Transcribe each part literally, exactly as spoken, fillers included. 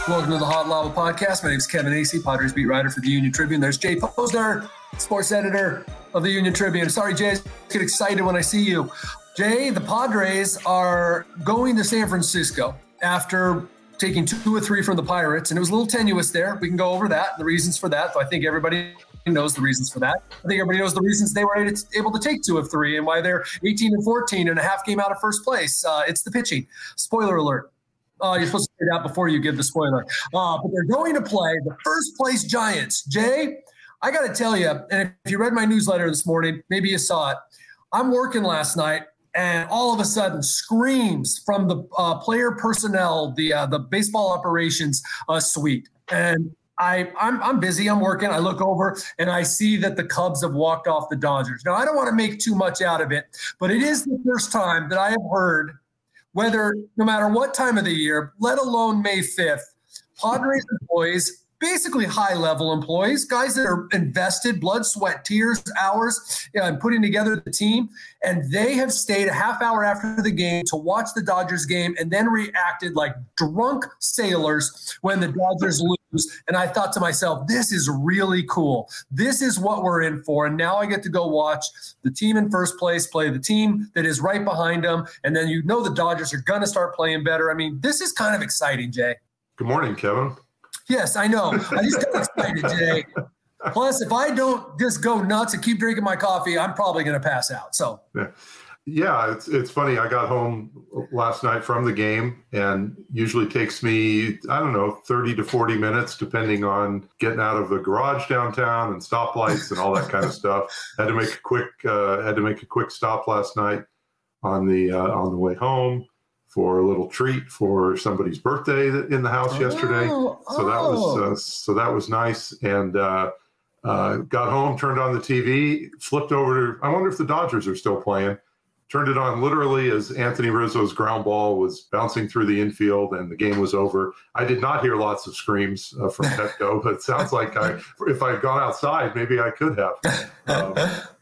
Welcome to the Hot Lava Podcast. My name is Kevin Acey, Padres beat writer for the Union Tribune. There's Jay Posner, sports editor of the Union Tribune. Sorry, Jay, I get excited when I see you. Jay, the Padres are going to San Francisco after taking two or three from the Pirates, and it was a little tenuous there. We can go over that, the reasons for that. So I think everybody knows the reasons for that. I think everybody knows the reasons they were able to take two of three and why they're eighteen and fourteen and a half game out of first place. Uh, it's the pitching. Spoiler alert. Uh, you're supposed to say that before you give the spoiler. Uh, but they're going to play the first place Giants. Jay, I got to tell you, and if you read my newsletter this morning, maybe you saw it. I'm working last night, and all of a sudden, screams from the uh, player personnel, the uh, the baseball operations uh, suite. And I, I'm, I'm busy. I'm working. I look over, and I see that the Cubs have walked off the Dodgers. Now, I don't want to make too much out of it, but it is the first time that I have heard, whether no matter what time of the year, let alone May fifth, Padres employees, basically high-level employees, guys that are invested, blood, sweat, tears, hours, you know, in putting together the team, and they have stayed a half hour after the game to watch the Dodgers game and then reacted like drunk sailors when the Dodgers lose. And I thought to myself, this is really cool. This is what we're in for. And now I get to go watch the team in first place play the team that is right behind them. And then you know the Dodgers are going to start playing better. I mean, this is kind of exciting, Jay. Good morning, Kevin. Yes, I know. I just got excited, Jay. Plus, if I don't just go nuts and keep drinking my coffee, I'm probably going to pass out. So, yeah. Yeah, it's it's funny. I got home last night from the game, and usually takes me, I don't know, thirty to forty minutes, depending on getting out of the garage downtown and stoplights and all that kind of stuff. Had to make a quick uh, had to make a quick stop last night on the uh, on the way home for a little treat for somebody's birthday in the house oh, yesterday. So oh. that was uh, so that was nice. And uh, uh, got home, turned on the T V, flipped over to. I wonder if the Dodgers are still playing. Turned it on literally as Anthony Rizzo's ground ball was bouncing through the infield and the game was over. I did not hear lots of screams uh, from Petco, but it sounds like I, if I had gone outside, maybe I could have. Um,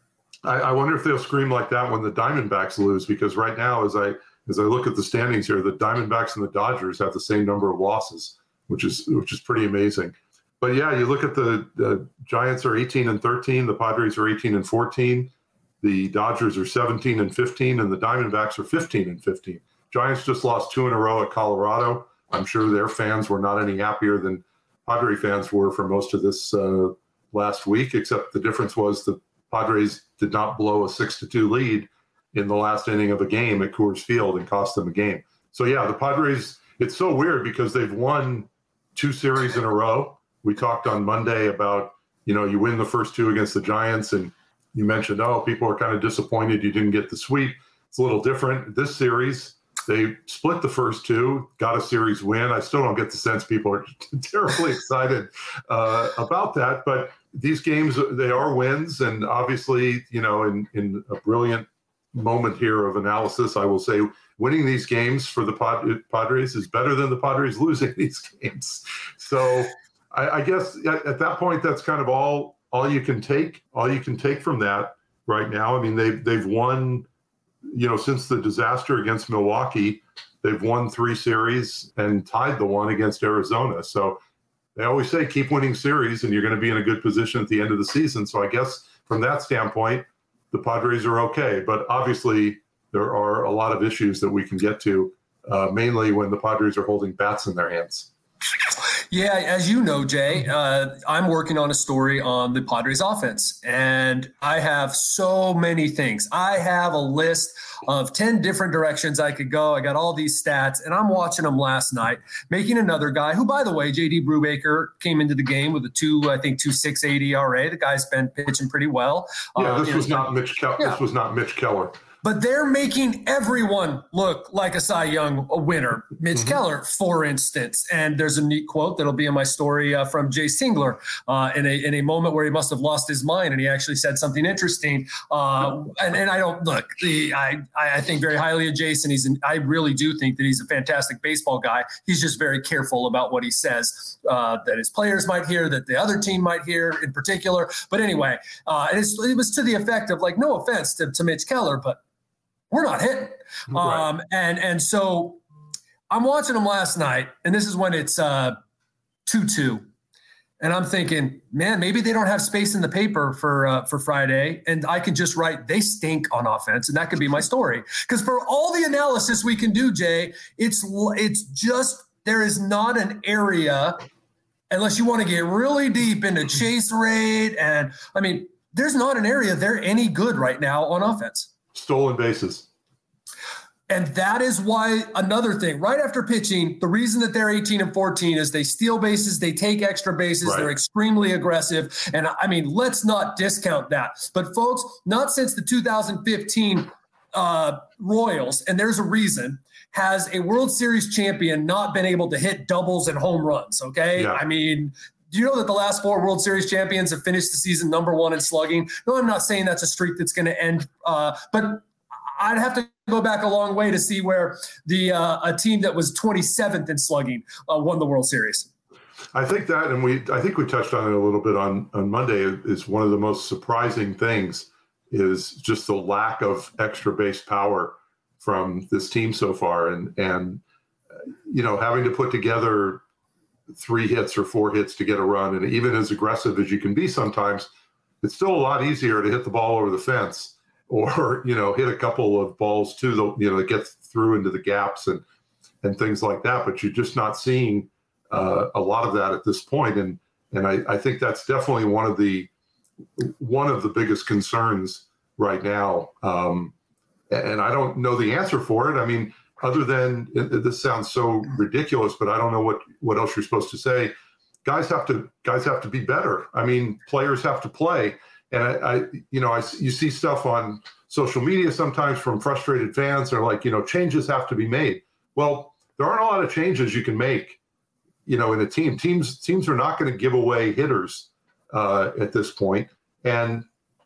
I, I wonder if they'll scream like that when the Diamondbacks lose, because right now, as I as I look at the standings here, the Diamondbacks and the Dodgers have the same number of losses, which is which is pretty amazing. But yeah, you look at the, the Giants are eighteen and thirteen, the Padres are eighteen and fourteen. The Dodgers are seventeen and fifteen, and the Diamondbacks are fifteen and fifteen. Giants just lost two in a row at Colorado. I'm sure their fans were not any happier than Padre fans were for most of this uh, last week, except the difference was the Padres did not blow a six to two lead in the last inning of a game at Coors Field and cost them a game. So, yeah, the Padres, it's so weird because they've won two series in a row. We talked on Monday about, you know, you win the first two against the Giants, and you mentioned, oh, people are kind of disappointed you didn't get the sweep. It's a little different. This series, they split the first two, got a series win. I still don't get the sense people are terribly excited uh, about that. But these games, they are wins. And obviously, you know, in, in a brilliant moment here of analysis, I will say winning these games for the Pad- Padres is better than the Padres losing these games. So I, I guess at, at that point, that's kind of all all you can take, all you can take from that right now. I mean, they've, they've won, you know, since the disaster against Milwaukee, they've won three series and tied the one against Arizona. So they always say, keep winning series and you're going to be in a good position at the end of the season. So I guess from that standpoint, the Padres are okay. But obviously there are a lot of issues that we can get to, uh, mainly when the Padres are holding bats in their hands. Yeah, as you know, Jay, uh, I'm working on a story on the Padres offense, and I have so many things. I have a list of ten different directions I could go. I got all these stats, and I'm watching them last night, making another guy who, by the way, J D Brubaker came into the game with a two, I think, two point six eight E R A. The guy's been pitching pretty well. Yeah, this uh, was not Mitch Keller. Yeah. This was not Mitch Keller. But they're making everyone look like a Cy Young winner. Mitch mm-hmm. Keller, for instance. And there's a neat quote that'll be in my story uh, from Jay Singler uh, in a in a moment where he must have lost his mind, and he actually said something interesting. Uh, and, and I don't look. The, I I think very highly of Jason. He's an, I really do think that he's a fantastic baseball guy. He's just very careful about what he says uh, that his players might hear, that the other team might hear in particular. But anyway, uh, and it's, it was to the effect of, like, no offense to, to Mitch Keller, but we're not hitting. Right. Um, and, and so I'm watching them last night, and this is when it's uh, two two. And I'm thinking, man, maybe they don't have space in the paper for uh, for Friday, and I can just write, they stink on offense, and that could be my story. Because for all the analysis we can do, Jay, it's it's just there is not an area, unless you want to get really deep into chase rate, and I mean, there's not an area they're any good right now on offense. Stolen bases. And that is why another thing, right after pitching, the reason that they're eighteen and fourteen is they steal bases, they take extra bases, right. They're extremely aggressive. And I mean, let's not discount that. But folks, not since the two thousand fifteen uh, Royals, and there's a reason, has a World Series champion not been able to hit doubles and home runs, okay? Yeah. I mean, do you know that the last four World Series champions have finished the season number one in slugging? No, I'm not saying that's a streak that's going to end, uh, but I'd have to go back a long way to see where the uh, a team that was twenty-seventh in slugging uh, won the World Series. I think that, and we I think we touched on it a little bit on, on Monday, is one of the most surprising things is just the lack of extra base power from this team so far. And, and you know, having to put together three hits or four hits to get a run, and even as aggressive as you can be sometimes, it's still a lot easier to hit the ball over the fence or, you know, hit a couple of balls too, the, you know, that gets through into the gaps and, and things like that. But you're just not seeing uh, a lot of that at this point. And, and I, I think that's definitely one of the, one of the biggest concerns right now. Um, and I don't know the answer for it. I mean, other than it, this sounds so ridiculous, but I don't know what, what else you're supposed to say. Guys have to, guys have to be better. I mean, players have to play. And I, I, you know, I, you see stuff on social media sometimes from frustrated fans. They're like, you know, changes have to be made. Well, there aren't a lot of changes you can make, you know, in a team. Teams teams are not going to give away hitters uh, at this point. And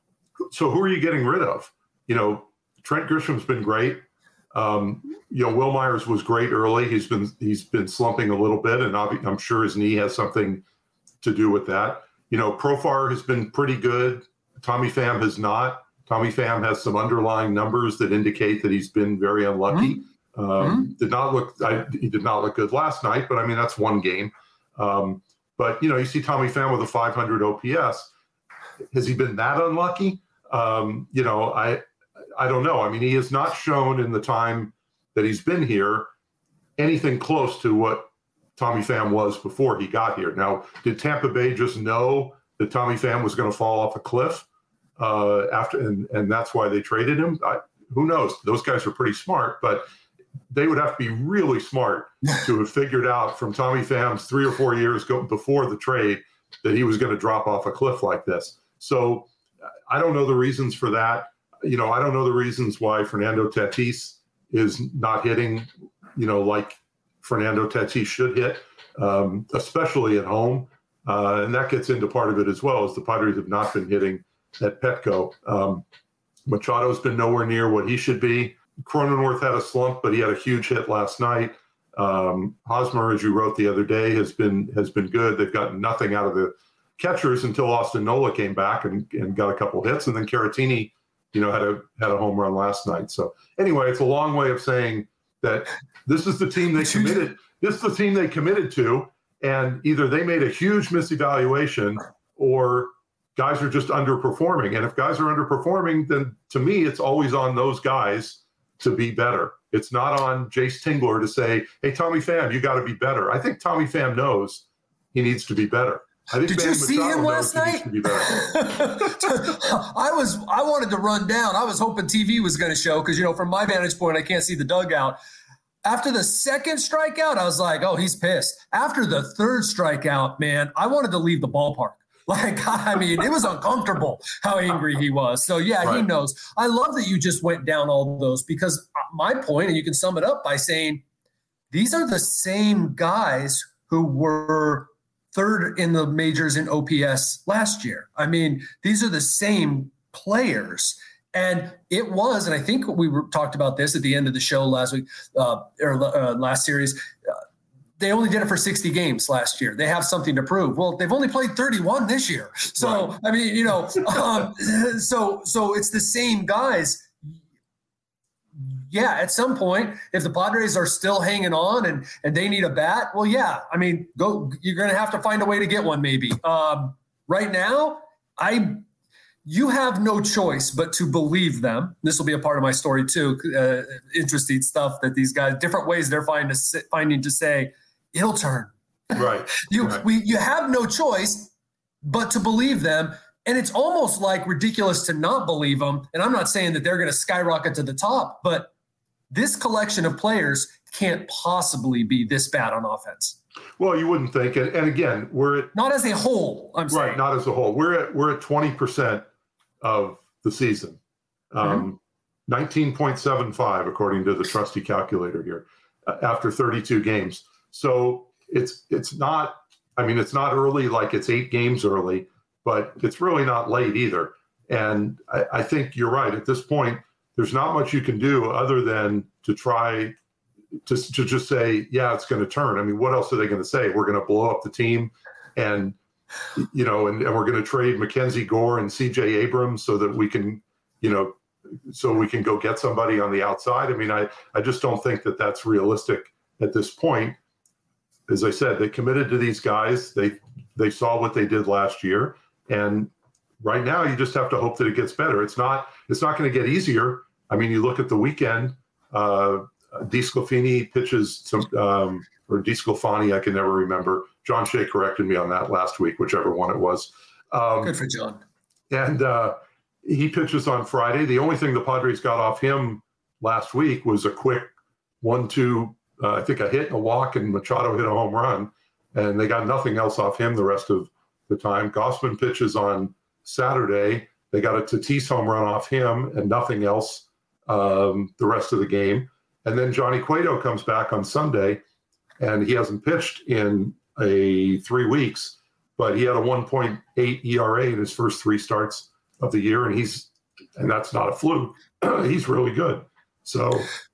so who are you getting rid of? You know, Trent Grisham's been great. Um, you know, Will Myers was great early. He's been he's been slumping a little bit, and I'm sure his knee has something to do with that. You know, Profar has been pretty good. Tommy Pham has not. Tommy Pham has some underlying numbers that indicate that he's been very unlucky. Mm-hmm. Um, mm-hmm. Did not look. I, he did not look good last night, but I mean that's one game. Um, but you know, you see Tommy Pham with a five hundred O P S. Has he been that unlucky? Um, you know, I I don't know. I mean, he has not shown in the time that he's been here anything close to what Tommy Pham was before he got here. Now, did Tampa Bay just know that Tommy Pham was going to fall off a cliff uh, after, and, and that's why they traded him? I, who knows? Those guys are pretty smart, but they would have to be really smart to have figured out from Tommy Pham's three or four years ago before the trade that he was going to drop off a cliff like this. So I don't know the reasons for that. You know, I don't know the reasons why Fernando Tatis is not hitting, you know, like Fernando Tatis should hit, um, especially at home. Uh, and that gets into part of it as well, as the Padres have not been hitting at Petco. Um, Machado's been nowhere near what he should be. Cronenworth had a slump, but he had a huge hit last night. Um, Hosmer, as you wrote the other day, has been has been good. They've gotten nothing out of the catchers until Austin Nola came back and, and got a couple hits, and then Caratini, you know, had a had a home run last night. So anyway, it's a long way of saying that this is the team they committed. This is the team they committed to. And either they made a huge misevaluation or guys are just underperforming. And if guys are underperforming, then to me, it's always on those guys to be better. It's not on Jace Tingler to say, hey, Tommy Pham, you got to be better. I think Tommy Pham knows he needs to be better. I think Did Van you see Machado him last night? I was, I wanted to run down. I was hoping T V was going to show because, you know, from my vantage point, I can't see the dugout. After the second strikeout, I was like, oh, he's pissed. After the third strikeout, man, I wanted to leave the ballpark. Like, I mean, it was uncomfortable how angry he was. So, yeah, right. He knows. I love that you just went down all those because my point, and you can sum it up by saying these are the same guys who were third in the majors in O P S last year. I mean, these are the same players. And it was, and I think we were, talked about this at the end of the show last week, uh, or uh, last series, uh, they only did it for sixty games last year. They have something to prove. Well, they've only played thirty-one this year. So, right. I mean, you know, um, so so it's the same guys. yeah, at some point, if the Padres are still hanging on and and they need a bat, well, yeah, I mean, go. You're going to have to find a way to get one, maybe. Um, right now, I you have no choice but to believe them. This will be a part of my story too. Uh, interesting stuff that these guys, different ways they're finding to finding to say it'll turn. Right. you right. we you have no choice but to believe them. And it's almost like ridiculous to not believe them. And I'm not saying that they're going to skyrocket to the top, but this collection of players can't possibly be this bad on offense. Well, you wouldn't think. And, and again, we're at, not as a whole. I'm saying right, not as a whole. We're at we're at twenty percent of the season, um, mm-hmm. nineteen point seven five according to the trusty calculator here, uh, after thirty-two games. So it's it's not. I mean, it's not early like it's eight games early. But it's really not late either. And I, I think you're right. At this point, there's not much you can do other than to try to, to just say, yeah, it's going to turn. I mean, what else are they going to say? We're going to blow up the team and, you know, and, and we're going to trade Mackenzie Gore and C J Abrams so that we can, you know, so we can go get somebody on the outside. I mean, I, I just don't think that that's realistic at this point. As I said, they committed to these guys. They, they saw what they did last year. And right now, you just have to hope that it gets better. It's not. It's not going to get easier. I mean, you look at the weekend. Uh, DeSclafani pitches some, um, or DeSclafani. I can never remember. John Shea corrected me on that last week, whichever one it was. Um, Good for John. And uh, he pitches on Friday. The only thing the Padres got off him last week was a quick one-two. Uh, I think a hit and a walk, and Machado hit a home run, and they got nothing else off him the rest of the time. Gausman pitches on Saturday. They got a Tatis home run off him and nothing else um, the rest of the game. And then Johnny Cueto comes back on Sunday, and he hasn't pitched in a three weeks, but he had a one point eight E R A in his first three starts of the year, and he's and that's not a fluke. He's really good. So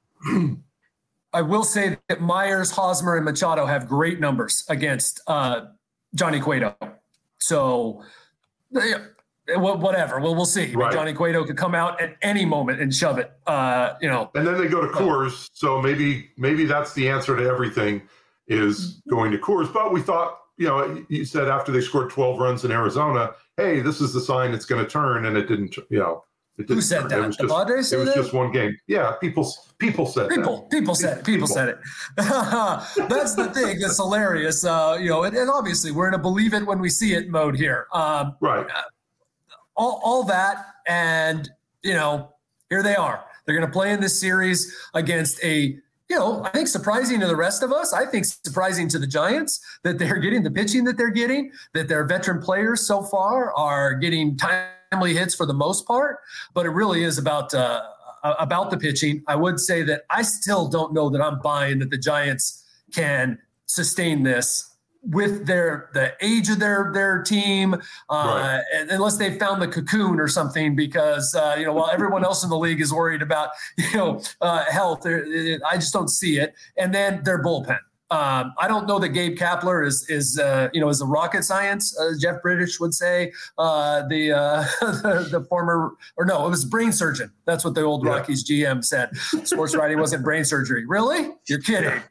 I will say that Myers, Hosmer, and Machado have great numbers against uh, Johnny Cueto. So, yeah, whatever. Well, we'll see. Right. Johnny Cueto could come out at any moment and shove it. Uh, you know. And then they go to Coors. So maybe maybe that's the answer to everything is going to Coors. But we thought, you know, you said after they scored twelve runs in Arizona, hey, this is the sign it's going to turn, and it didn't. You know, it didn't. Who said turn. that? It was the just, Padres. It was that? just one game. Yeah, people people said people, that. People said it. People, people. said it. That's the thing that's hilarious. Uh, you know, and, and obviously we're in a believe it when we see it mode here. Um, right. Uh, all, all that, and you know, here they are. They're going to play in this series against a, you know, I think surprising to the rest of us. I think surprising to the Giants that they're getting the pitching that they're getting, that their veteran players so far are getting timely hits for the most part. But it really is about uh, about the pitching. I would say that I still don't know that I'm buying that the Giants can sustain this with their the age of their their team, uh, right. unless they found the cocoon or something. Because uh, you know, while everyone else in the league is worried about you know uh, health, I just don't see it. And then their bullpen. Um, I don't know that Gabe Kapler is is uh, you know is a rocket science, as Jeff British would say. Uh, the, uh, the the former or no, it was brain surgeon. That's what the old yeah. Rockies G M said. Sports writing wasn't brain surgery. Really? You're kidding. Yeah.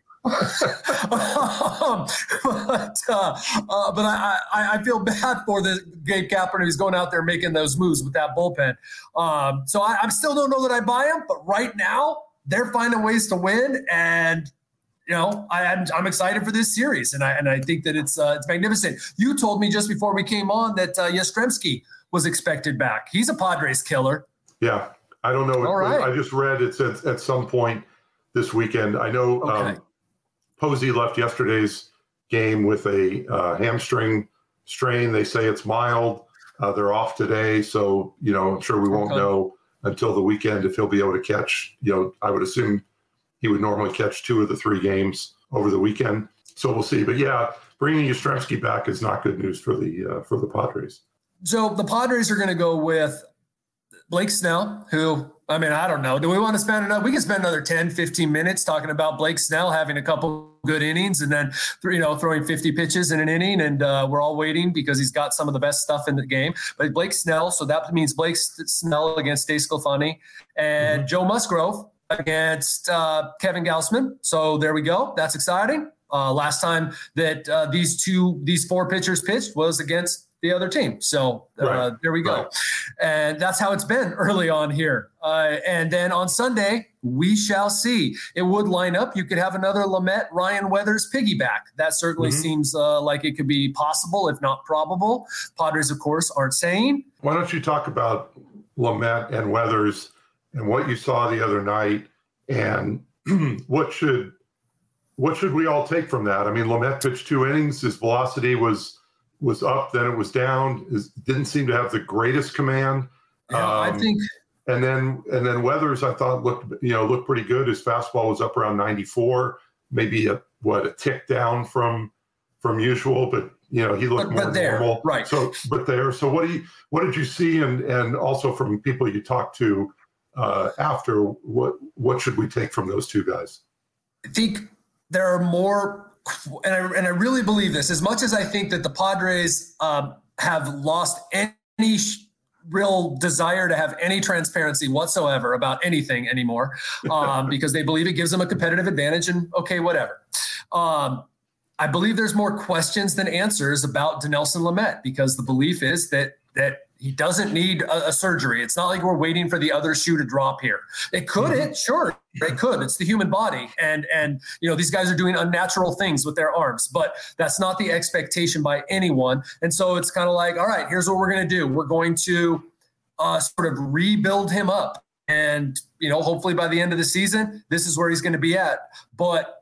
um, but uh, uh, but I, I, I feel bad for the Gabe Kapler who's going out there making those moves with that bullpen. Um, so I, I still don't know that I buy him, but right now they're finding ways to win, and you know I, I'm, I'm excited for this series, and I and I think that it's uh, it's magnificent. You told me just before we came on that uh, Yastrzemski was expected back. He's a Padres killer. Yeah, I don't know. All right. I just read it's at, at some point this weekend. I know. Okay. Um, Posey left yesterday's game with a uh, hamstring strain. They say it's mild. Uh, they're off today, so you know I'm sure we won't okay. know until the weekend if he'll be able to catch. You know, I would assume he would normally catch two of the three games over the weekend. So we'll see. But yeah, bringing Yastrzemski back is not good news for the uh, for the Padres. So the Padres are going to go with Blake Snell, who. I mean, I don't know. Do we want to spend enough? We can spend another ten, fifteen minutes talking about Blake Snell having a couple good innings and then, you know, throwing fifty pitches in an inning. And uh, we're all waiting because he's got some of the best stuff in the game. But Blake Snell, so that means Blake Snell against DeSclafani and mm-hmm. Joe Musgrove against uh, Kevin Gausman. So there we go. That's exciting. Uh, last time that uh, these two, these four pitchers pitched was against the other team. So uh, right. there we go. Right. And that's how it's been early on here. Uh, and then on Sunday, we shall see. It would line up. You could have another Lamet, Ryan Weathers piggyback. That certainly mm-hmm. seems uh, like it could be possible, if not probable. Padres, of course, aren't saying. Why don't you talk about Lamet and Weathers and what you saw the other night, and what should what should we all take from that? I mean, Lamet pitched two innings. His velocity was was up, then it was down. It didn't seem to have the greatest command. Yeah, um, I think. And then and then Weathers, I thought looked you know looked pretty good. His fastball was up around ninety-four, maybe a what a tick down from from usual, but you know he looked but, more but there, normal. Right. So, but there. So what do you what did you see? And and also from people you talked to uh, after, what what should we take from those two guys? I think there are more. And I, and I really believe this, as much as I think that the Padres um, have lost any sh- real desire to have any transparency whatsoever about anything anymore, um, because they believe it gives them a competitive advantage, and okay, whatever. Um, I believe there's more questions than answers about Dinelson Lamet, because the belief is that that he doesn't need a, a surgery. It's not like we're waiting for the other shoe to drop here. It could, mm-hmm. it sure, it could. It's the human body, and and you know these guys are doing unnatural things with their arms, but that's not the expectation by anyone. And so it's kind of like, all right, here's what we're going to do. We're going to uh, sort of rebuild him up, and you know hopefully by the end of the season, this is where he's going to be at. But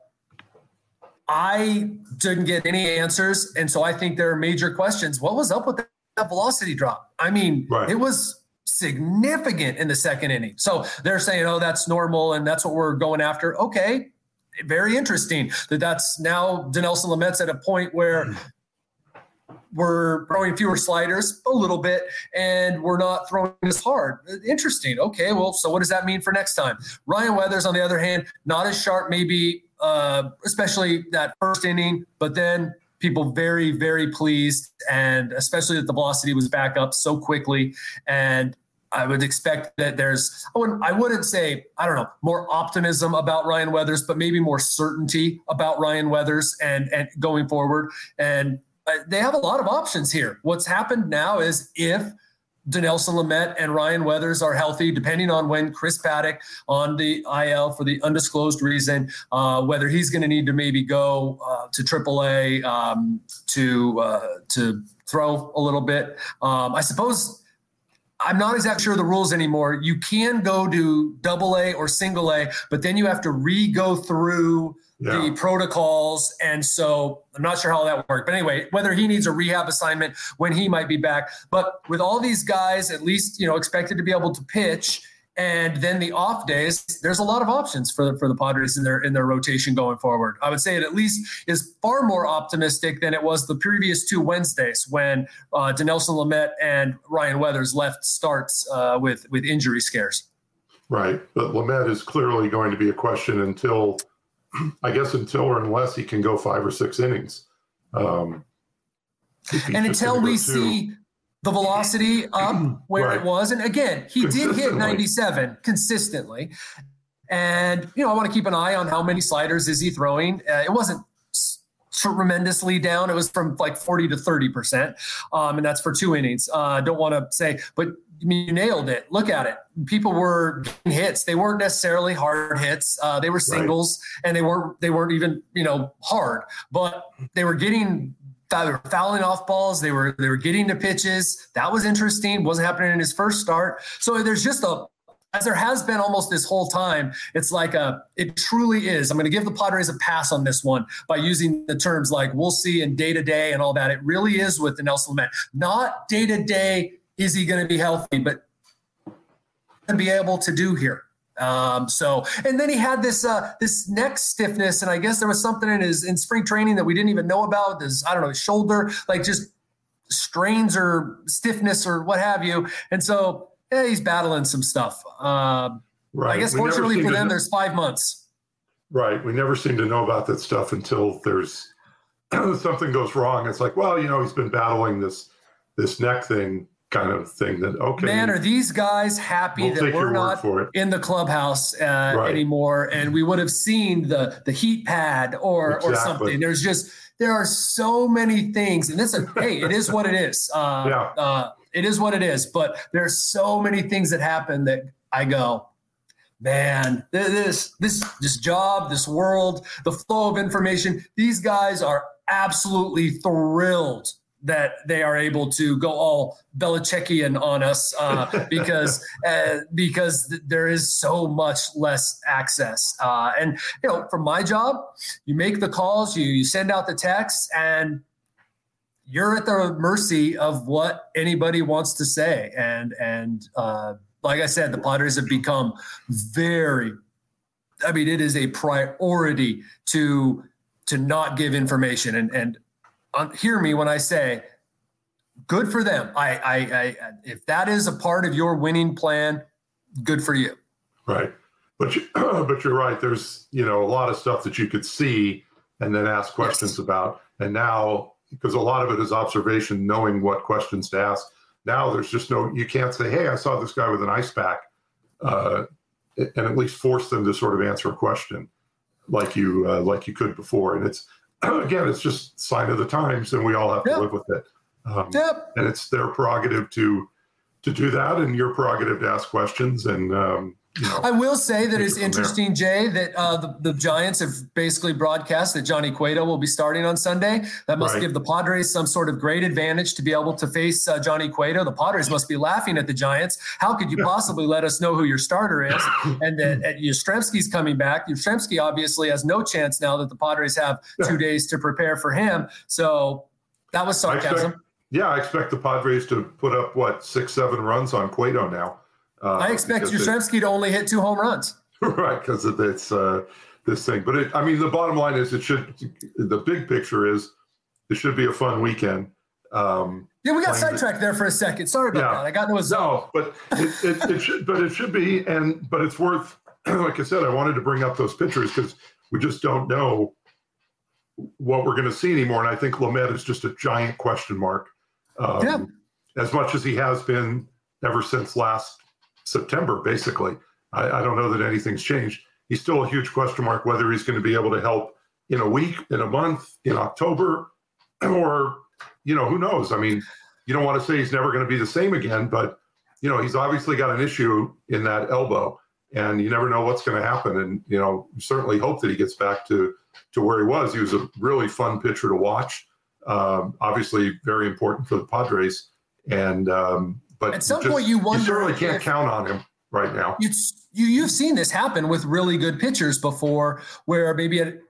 I didn't get any answers, and so I think there are major questions. What was up with that? That velocity drop? I mean, right. It was significant in the second inning. So they're saying, oh, that's normal and that's what we're going after. Okay, very interesting that that's now Dinelson Lamet's at a point where we're throwing fewer sliders a little bit and we're not throwing as hard. Interesting. Okay, well, so what does that mean for next time? Ryan Weathers, on the other hand, not as sharp maybe, uh, especially that first inning, but then people very, very pleased, and especially that the velocity was back up so quickly. And I would expect that there's, I wouldn't, I wouldn't say, I don't know, more optimism about Ryan Weathers, but maybe more certainty about Ryan Weathers and, and going forward. And uh, they have a lot of options here. What's happened now is if Dinelson Lamet and Ryan Weathers are healthy, depending on when Chris Paddack on the I L for the undisclosed reason, uh, whether he's going to need to maybe go uh, to triple A um, to uh, to throw a little bit. Um, I suppose I'm not exactly sure of the rules anymore. You can go to double A or single A, but then you have to re-go through yeah. the protocols. And so I'm not sure how that worked. But anyway, whether he needs a rehab assignment, when he might be back. But with all these guys, at least, you know, expected to be able to pitch, and then the off days, there's a lot of options for the, for the Padres in their in their rotation going forward. I would say it at least is far more optimistic than it was the previous two Wednesdays when uh, Dinelson Lamet and Ryan Weathers left starts uh, with with injury scares. Right, but Lamet is clearly going to be a question until, I guess, until or unless he can go five or six innings. Um, and until we see the velocity up where right. it was. And again, he did hit ninety-seven consistently. And, you know, I want to keep an eye on how many sliders is he throwing. Uh, it wasn't tremendously down. It was from like forty to thirty percent. Um, and that's for two innings. I uh, don't want to say, but I mean, you nailed it. Look at it. People were getting hits. They weren't necessarily hard hits. Uh, they were singles, right. and they weren't, they weren't even, you know, hard, but they were getting They were fouling off balls. They were they were getting to pitches. That was interesting. Wasn't happening in his first start. So there's just a, as there has been almost this whole time, it's like a, it truly is. I'm going to give the Padres a pass on this one by using the terms like we'll see and day to day and all that. It really is with Dinelson Lamet. Not day to day, is he going to be healthy, but to be able to do here. Um, so, and then he had this, uh, this neck stiffness, and I guess there was something in his, in spring training that we didn't even know about. His, I don't know, his shoulder, like just strains or stiffness or what have you. And so, yeah, he's battling some stuff. Um, right. I guess we fortunately for them, know. there's five months. Right. We never seem to know about that stuff until there's something goes wrong. It's like, well, you know, he's been battling this, this neck thing kind of thing that, okay. Man, are these guys happy we'll that we're not in the clubhouse uh, right. anymore, and we would have seen the the heat pad or exactly. or something. There's just there are so many things, and this is hey, it is what it is. Uh, yeah. Uh, it is what it is. But there's so many things that happen that I go, man, this this this job, this world, the flow of information. These guys are absolutely thrilled that they are able to go all Belichickian on us uh, because uh, because th- there is so much less access. Uh, and, you know, for my job, you make the calls, you, you send out the texts, and you're at the mercy of what anybody wants to say. And, and uh, like I said, the Padres have become very, I mean, it is a priority to to not give information. And, and, Um, hear me when I say, good for them. I, I, I, if that is a part of your winning plan, good for you. Right, but you, but you're right. There's you know a lot of stuff that you could see and then ask questions yes. about, and now because a lot of it is observation, knowing what questions to ask. Now there's just no. You can't say, "Hey, I saw this guy with an ice pack," uh, and at least force them to sort of answer a question like you uh, like you could before, and it's. Again, it's just sign of the times, and we all have to yep. live with it. Um, yep. And it's their prerogative to to do that, and your prerogative to ask questions. And um, you know, I will say that it's interesting, Jay, that uh, the, the Giants have basically broadcast that Johnny Cueto will be starting on Sunday. That must right. give the Padres some sort of great advantage to be able to face uh, Johnny Cueto. The Padres must be laughing at the Giants. How could you possibly let us know who your starter is? And that uh, Yastrzemski's coming back. Yastrzemski obviously has no chance now that the Padres have two days to prepare for him. So that was sarcasm. I expect, yeah, I expect the Padres to put up, what, six, seven runs on Cueto now. Uh, I expect Yastrzemski to only hit two home runs. Right, because it's uh, this thing. But, it, I mean, the bottom line is it should – the big picture is it should be a fun weekend. Um, yeah, we got sidetracked the, there for a second. Sorry about yeah, that. I got into a zone. No, but it, it, it should, but it should be, and but it's worth – like I said, I wanted to bring up those pictures because we just don't know what we're going to see anymore. And I think Lamet is just a giant question mark. Um, yeah. As much as he has been ever since last – September, basically. I, I don't know that anything's changed. He's still a huge question mark whether he's going to be able to help in a week, in a month, in October, or, you know, who knows? I mean, you don't want to say he's never going to be the same again, but, you know, he's obviously got an issue in that elbow, and you never know what's going to happen. And, you know, you certainly hope that he gets back to, to where he was. He was a really fun pitcher to watch, um, obviously very important for the Padres. And, um, But at some just, point, you wonder. You certainly can't if, count on him right now. You, you, you've seen this happen with really good pitchers before, where maybe a,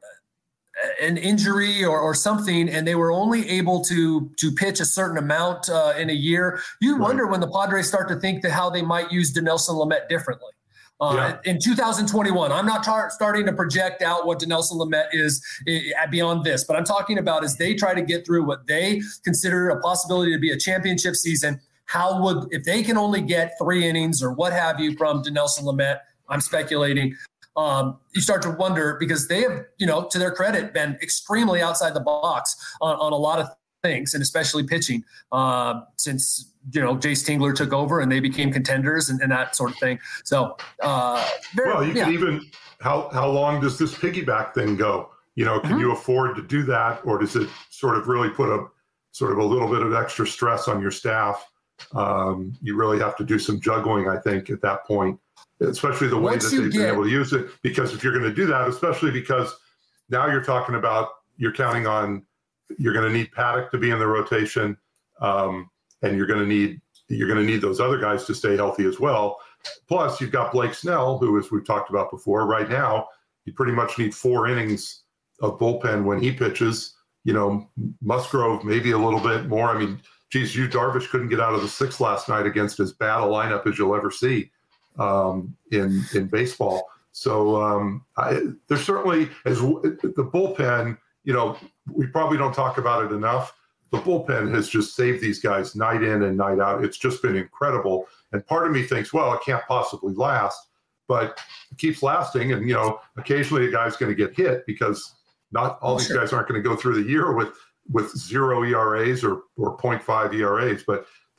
an injury or, or something, and they were only able to to pitch a certain amount uh, in a year. You right. wonder when the Padres start to think that how they might use Dinelson Lamet differently. Uh, yeah. In two thousand twenty-one, I'm not tar- starting to project out what Dinelson Lamet is uh, beyond this, but I'm talking about as they try to get through what they consider a possibility to be a championship season. How would, if they can only get three innings or what have you from Dinelson Lamet, I'm speculating, um, you start to wonder because they have, you know, to their credit, been extremely outside the box on, on a lot of things, and especially pitching uh, since, you know, Jace Tingler took over and they became contenders and, and that sort of thing. So, uh, very, well, you yeah. can even, how, how long does this piggyback thing go? You know, can mm-hmm. you afford to do that? Or does it sort of really put a sort of a little bit of extra stress on your staff? Um, you really have to do some juggling, I think, at that point, especially the way Once that they've get, been able to use it. Because if you're going to do that, especially because now you're talking about, you're counting on, you're going to need Paddock to be in the rotation, um, and you're going to need, you're going to need those other guys to stay healthy as well. Plus, you've got Blake Snell, who, as we've talked about before, right now, you pretty much need four innings of bullpen when he pitches. You know, Musgrove, maybe a little bit more. I mean, geez, Yu Darvish couldn't get out of the sixth last night against as bad a lineup as you'll ever see um, in in baseball. So um, I, there's certainly, as w- the bullpen, you know, we probably don't talk about it enough. The bullpen has just saved these guys night in and night out. It's just been incredible. And part of me thinks, well, it can't possibly last, but it keeps lasting. And, you know, occasionally a guy's going to get hit because not all these guys aren't going to go through the year with with zero E R As or, or point five E R As, but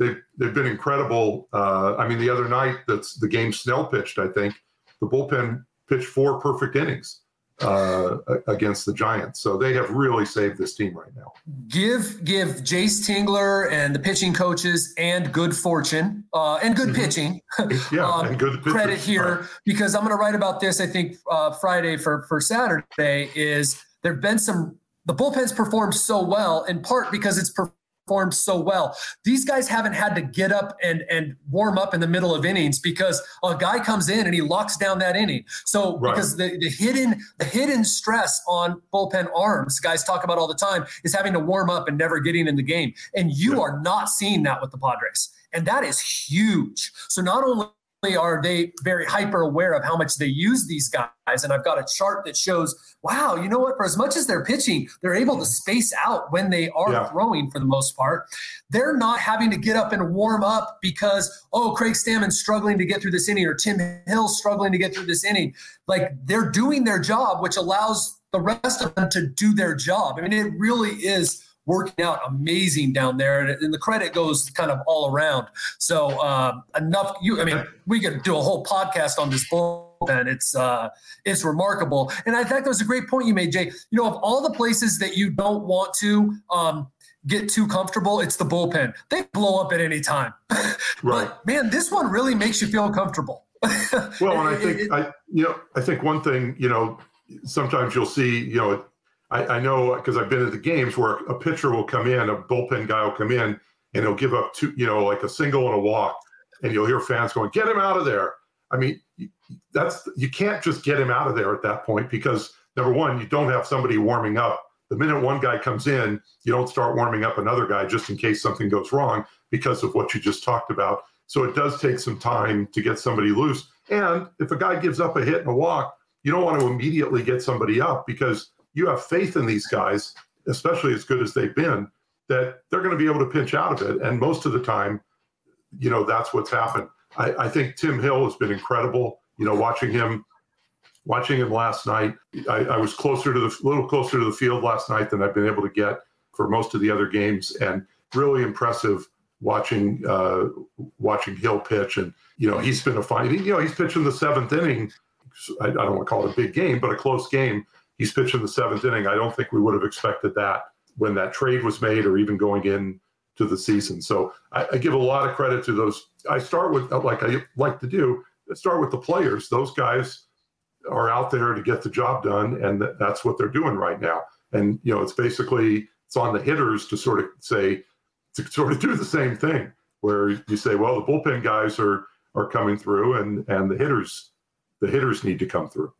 they've, they've been incredible. Uh, I mean, the other night, that's the game Snell pitched, I think, the bullpen pitched four perfect innings uh, against the Giants. So they have really saved this team right now. Give give Jace Tingler and the pitching coaches and good fortune uh, and good mm-hmm. pitching yeah, um, and good pitching. credit here, right. Because I'm going to write about this, I think, uh, Friday for, for Saturday, is there have been some – the bullpen's performed so well, in part because it's performed performed so well. These guys haven't had to get up and, and warm up in the middle of innings because a guy comes in and he locks down that inning. So right. because the, the hidden the hidden stress on bullpen arms, guys talk about all the time, is having to warm up and never getting in the game. And you yeah. are not seeing that with the Padres. And that is huge. So not only are they very hyper aware of how much they use these guys, and I've got a chart that shows, wow, you know what, for as much as they're pitching, they're able to space out when they are yeah. throwing for the most part. They're not having to get up and warm up because, oh, Craig Stammen's struggling to get through this inning or Tim Hill's struggling to get through this inning. Like, they're doing their job, which allows the rest of them to do their job. I mean, it really is working out amazing down there, and, and the credit goes kind of all around. So uh, enough. You, I mean, we could do a whole podcast on this bullpen. It's uh, it's remarkable, and I think that was a great point you made, Jay. You know, of all the places that you don't want to um, get too comfortable, it's the bullpen. They blow up at any time. Right. But man, this one really makes you feel comfortable. Well, and I think it, I, you know, I think one thing, you know, sometimes you'll see, you know. I, I know because I've been at the games where a pitcher will come in, a bullpen guy will come in, and he'll give up two, you know, like a single and a walk, and you'll hear fans going, "Get him out of there!" I mean, that's you can't just get him out of there at that point because number one, you don't have somebody warming up. The minute one guy comes in, you don't start warming up another guy just in case something goes wrong because of what you just talked about. So it does take some time to get somebody loose. And if a guy gives up a hit and a walk, you don't want to immediately get somebody up because you have faith in these guys, especially as good as they've been, that they're going to be able to pinch out of it. And most of the time, you know, that's what's happened. I, I think Tim Hill has been incredible. You know, watching him, watching him last night, I, I was closer to the little closer to the field last night than I've been able to get for most of the other games, and really impressive watching uh, watching Hill pitch. And you know, he's been a fine. You know, he's pitching the seventh inning. I, I don't want to call it a big game, but a close game. He's pitching the seventh inning. I don't think we would have expected that when that trade was made or even going in to the season. So I, I give a lot of credit to those. I start with, like I like to do, start with the players. Those guys are out there to get the job done, and th- that's what they're doing right now. And, you know, it's basically, it's on the hitters to sort of say, to sort of do the same thing, where you say, well, the bullpen guys are are coming through, and and the hitters, the hitters need to come through.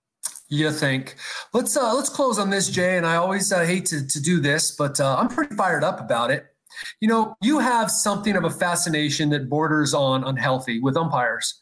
You think? Let's uh, let's close on this, Jay. And I always uh, hate to, to do this, but uh, I'm pretty fired up about it. You know, you have something of a fascination that borders on unhealthy with umpires.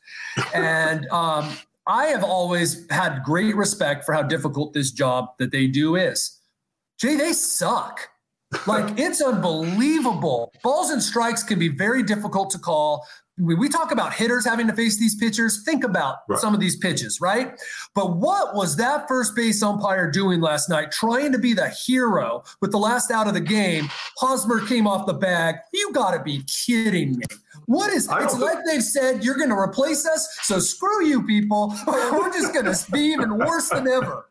And um, I have always had great respect for how difficult this job that they do is. Jay, they suck. Like, it's unbelievable. Balls and strikes can be very difficult to call. When we talk about hitters having to face these pitchers, think about right. some of these pitches, right? But what was that first base umpire doing last night, trying to be the hero with the last out of the game? Hosmer came off the bag. You got to be kidding me. What is – it's like they've said, you're going to replace us, so screw you people. We're just going to be even worse than ever.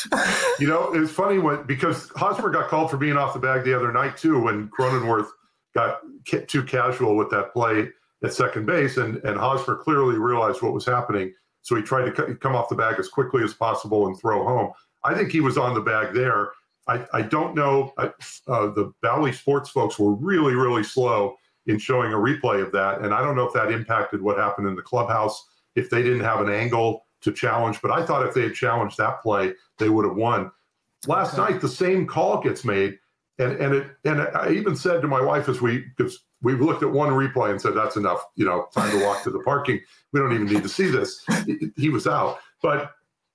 You know, it's funny when – because Hosmer got called for being off the bag the other night too when Cronenworth got too casual with that play at second base, and, and Hosmer clearly realized what was happening, so he tried to c- come off the bag as quickly as possible and throw home. I think he was on the bag there. I, I don't know. I, uh, the Bally Sports folks were really, really slow in showing a replay of that, and I don't know if that impacted what happened in the clubhouse, if they didn't have an angle to challenge, but I thought if they had challenged that play, they would have won. Last okay. night, the same call gets made, and and it and I even said to my wife as we, because we looked at one replay and said, that's enough, you know, time to walk to the parking. We don't even need to see this. He was out. But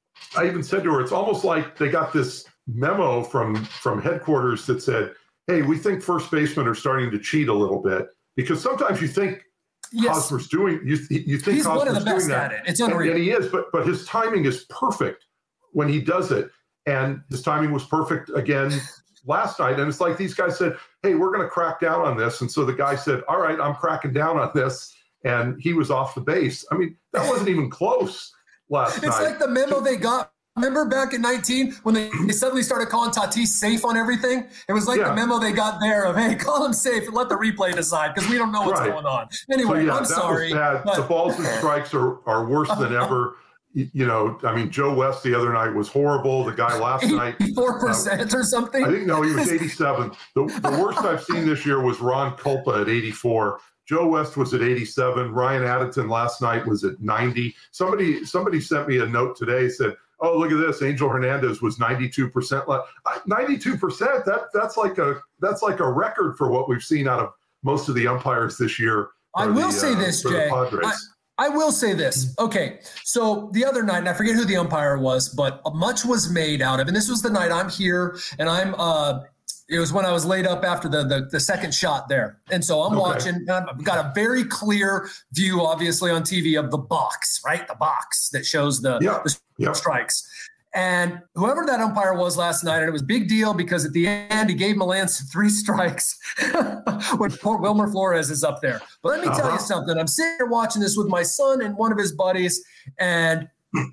I even said to her, it's almost like they got this memo from, from headquarters that said, hey, we think first basemen are starting to cheat a little bit. Because sometimes you think yes. Hosmer's doing, you, you think He's Hosmer's one of the best doing that. At it. It's unreal. And, and he is, but, but his timing is perfect when he does it. And his timing was perfect again last night. And it's like these guys said, hey, we're going to crack down on this. And so the guy said, all right, I'm cracking down on this. And he was off the base. I mean, that wasn't even close last it's night. It's like the memo they got. Remember back in nineteen when they, they suddenly started calling Tatis safe on everything? It was like yeah. the memo they got there of, hey, call him safe and let the replay decide because we don't know what's right. going on. Anyway, so, yeah, I'm sorry. But... The balls and strikes are, are worse than ever. You know, I mean, Joe West the other night was horrible. The guy last night. eighty-four percent uh, or something? I think, no, he was eighty-seven. The, the worst I've seen this year was Ron Culpa at eighty-four. Joe West was at eighty-seven. Ryan Addington last night was at ninety. Somebody somebody sent me a note today, said, oh, look at this. Angel Hernandez was ninety-two percent left. ninety-two percent, that, that's, like a, that's like a record for what we've seen out of most of the umpires this year. I will the, say uh, this, Jay. I will say this. Okay, so the other night, and I forget who the umpire was, but much was made out of, and this was the night I'm here, and I'm, uh, it was when I was laid up after the the, the second shot there. And so I'm okay. watching, and I've got a very clear view, obviously, on T V of the box, right? The box that shows the, yep. the yep. strikes. And whoever that umpire was last night, and it was a big deal because at the end he gave Melance three strikes when poor Wilmer Flores is up there. But let me uh-huh. tell you something. I'm sitting here watching this with my son and one of his buddies, and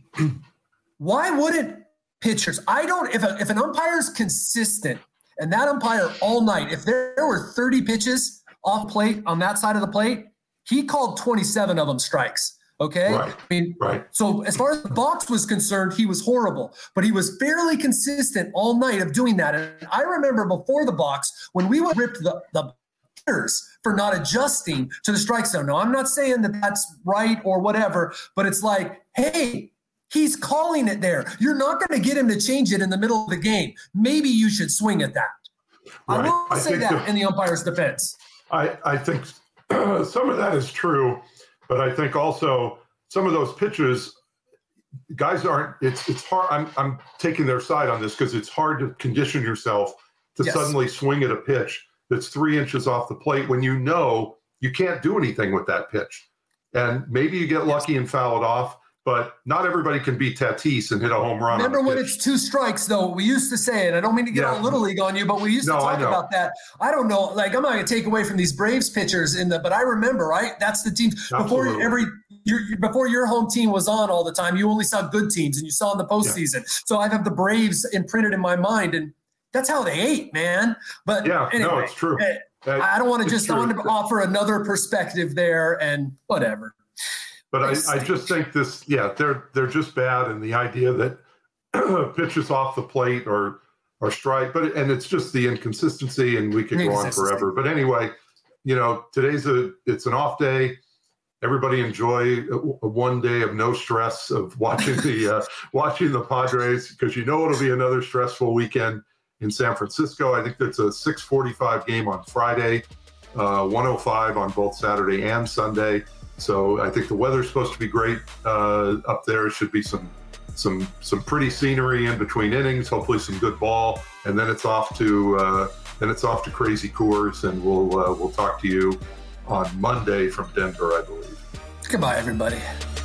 why wouldn't pitchers? I don't. If a, if an umpire is consistent and that umpire all night, if there, there were thirty pitches off plate on that side of the plate, he called twenty-seven of them strikes. Okay. Right. I mean, right. So as far as the box was concerned, he was horrible, but he was fairly consistent all night of doing that. And I remember before the box when we would rip the, the hitters for not adjusting to the strike zone. Now, I'm not saying that that's right or whatever, but it's like, hey, he's calling it there. You're not going to get him to change it in the middle of the game. Maybe you should swing at that. Right. I will I say that the, in the umpire's defense. I, I think some of that is true. But I think also some of those pitches, guys aren't. It's it's hard. I'm I'm taking their side on this because it's hard to condition yourself to yes. suddenly swing at a pitch that's three inches off the plate when you know you can't do anything with that pitch. And maybe you get lucky and foul it off, but not everybody can be Tatis and hit a home run. Remember when it's two strikes, though? We used to say it. I don't mean to get yeah. all Little League on you, but we used no, to talk about that. I don't know. Like, I'm not going to take away from these Braves pitchers, in the, but I remember, right? That's the team. Absolutely. Before every your, before your home team was on all the time, you only saw good teams, and you saw in the postseason. Yeah. So I have the Braves imprinted in my mind, and that's how they ate, man. But yeah, anyway, no, it's true. I, I don't want to just I want to offer another perspective there, and whatever. But I, I just think this, yeah, they're they're just bad, and the idea that pitches off the plate or or strike, but and it's just the inconsistency, and we could go on forever. But anyway, you know, today's a it's an off day. Everybody enjoy a, a one day of no stress of watching the uh, watching the Padres, because you know it'll be another stressful weekend in San Francisco. I think that's a six forty-five game on Friday, uh, one oh five on both Saturday and Sunday. So I think the weather's supposed to be great uh, up there. It should be some some some pretty scenery in between innings. Hopefully some good ball, and then it's off to uh, then it's off to Crazy Coors, and we'll uh, we'll talk to you on Monday from Denver, I believe. Goodbye, everybody.